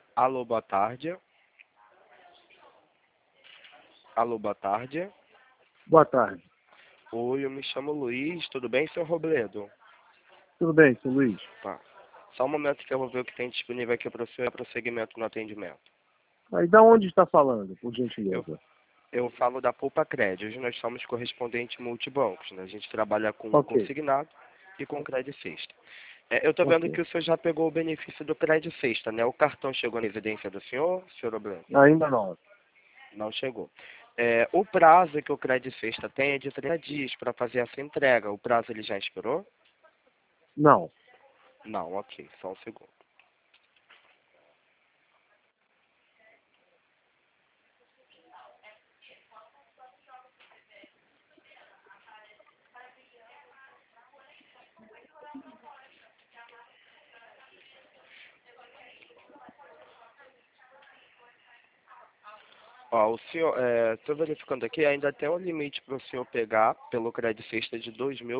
Alô, boa tarde. Alô, boa tarde. Boa tarde. Oi, eu me chamo Luiz. Tudo bem, seu Robledo? Tudo bem, seu Luiz? Tá. Só um momento que eu vou ver o que tem disponível aqui para o senhor prosseguimento no atendimento. Aí, da onde está falando, por Eu, gentileza? eu falo da Poupa Cred. Hoje nós somos correspondente multibancos, né? A gente trabalha com Ok, consignado e com Cred Sexta. Eu estou vendo ok. que o senhor já pegou o benefício do Cred Sexta, né? O cartão chegou na residência do senhor Robledo? Ainda não. Não chegou. O prazo que o Cred Sexta tem é de 30 dias para fazer essa entrega. O prazo ele já expirou? Não. Não, ok. Só um segundo. Ó, o senhor, estou verificando aqui, ainda tem um limite para o senhor pegar pelo Cred Sexta de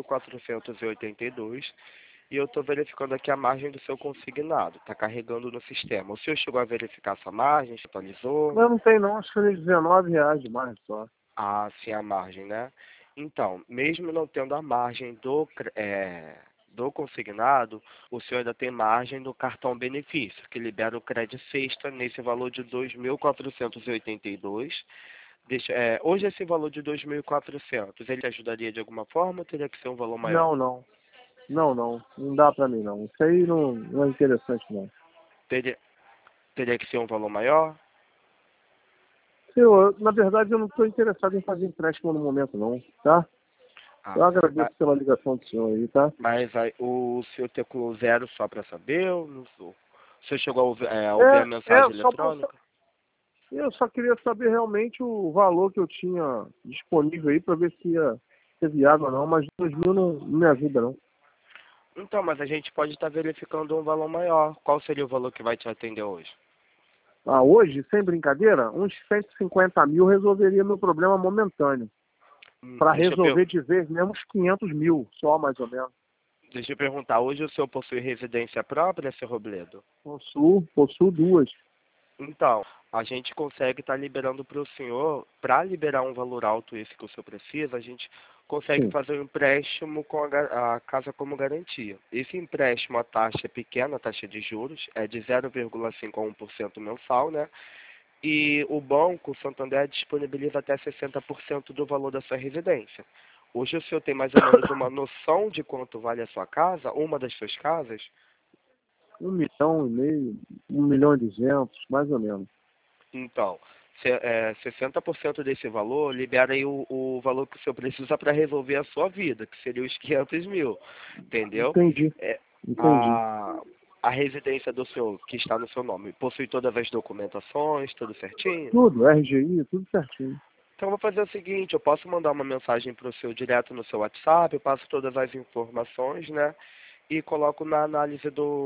2.482 e eu estou verificando aqui a margem do seu consignado. Está carregando no sistema. O senhor chegou a verificar essa margem? Atualizou? Não tem não, acho que foi R$19 demais só. Ah, sim, a margem, né? Então, mesmo não tendo a margem do consignado, o senhor ainda tem margem do cartão benefício, que libera o crédito sexta nesse valor de 2.482. Hoje esse valor de 2.400, ele ajudaria de alguma forma ou teria que ser um valor maior? Não, não. Não, não. Não dá pra mim, não. Isso aí não é interessante, não. Teria, teria que ser um valor maior? Senhor, na verdade, eu não estou interessado em fazer empréstimo no momento, não, tá? Ah, Eu agradeço pela ligação do senhor aí, tá? mas aí, o senhor teclou zero só para saber? Ou não sou? O senhor chegou a ouvir a mensagem eletrônica? Eu só queria saber realmente o valor que eu tinha disponível aí para ver se ia ser viável ou não, mas 2.000 não me ajuda, não. Então, mas a gente pode estar verificando um valor maior. Qual seria o valor que vai te atender hoje? Ah, hoje, sem brincadeira, uns 150 mil resolveria meu problema momentâneo. Para Deixa eu, resolver de vez mesmo uns 500 mil, só mais ou menos. deixa eu perguntar. Hoje o senhor possui residência própria, seu Robledo? Possuo duas. Então, a gente consegue estar liberando para o senhor, para liberar um valor alto esse que o senhor precisa, a gente consegue Sim, fazer um empréstimo com a casa como garantia. Esse empréstimo, a taxa é pequena, a taxa de juros, é de 0,5 a 1% mensal, né? E o banco, o Santander, disponibiliza até 60% do valor da sua residência. Hoje o senhor tem mais ou menos uma noção de quanto vale a sua casa, uma das suas casas? 1,5 milhão, 1,2 milhão, mais ou menos. Então, 60% desse valor libera aí o valor que o senhor precisa para resolver a sua vida, que seria os 500 mil, entendeu? Entendi, É, entendi. a, a residência do senhor, que está no seu nome, possui todas as documentações, tudo certinho? Tudo, RGI, tudo certinho. Então, eu vou fazer o seguinte, eu posso mandar uma mensagem para o seu direto no seu WhatsApp, eu passo todas as informações, né? E coloco na análise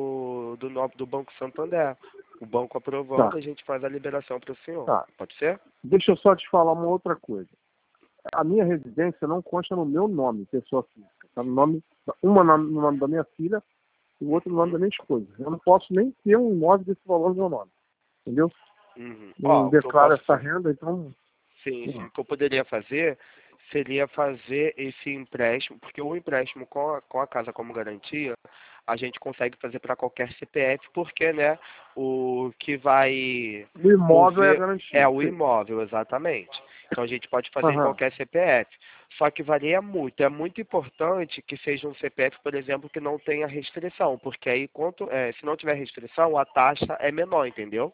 do Banco Santander. O banco Tá, aprovando, a gente faz a liberação para o senhor. tá. Pode ser? Deixa eu só te falar uma outra coisa. A minha residência não consta no meu nome, pessoa física. Está no nome, no nome da minha filha e o outro no nome da Uhum, minha esposa. Eu não posso nem ter um imóvel desse valor no meu nome, entendeu? uhum. Não Ó, o que eu declaro posso essa fazer? renda, então. Sim, sim. Hum, O que eu poderia fazer seria fazer esse empréstimo, porque o empréstimo com a casa como garantia, a gente consegue fazer para qualquer CPF, porque, né, o que vai O imóvel é a mover é garantia, o sim. imóvel, exatamente. Então a gente pode fazer em Aham, qualquer CPF. Só que varia muito. É muito importante que seja um CPF, por exemplo, que não tenha restrição, porque aí, se não tiver restrição, a taxa é menor, entendeu?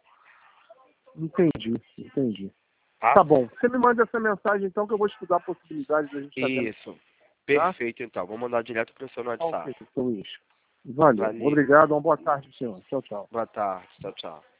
entendi. Tá? Tá bom. Você me manda essa mensagem então que eu vou estudar a possibilidade da gente estar vendo isso Isso. aí, tá? Perfeito, então. Vou mandar direto para o seu no Ok, WhatsApp. Luiz. Valeu. Valeu. Obrigado. Uma boa tarde, senhor. Tchau, tchau. Boa tarde. Tchau, tchau.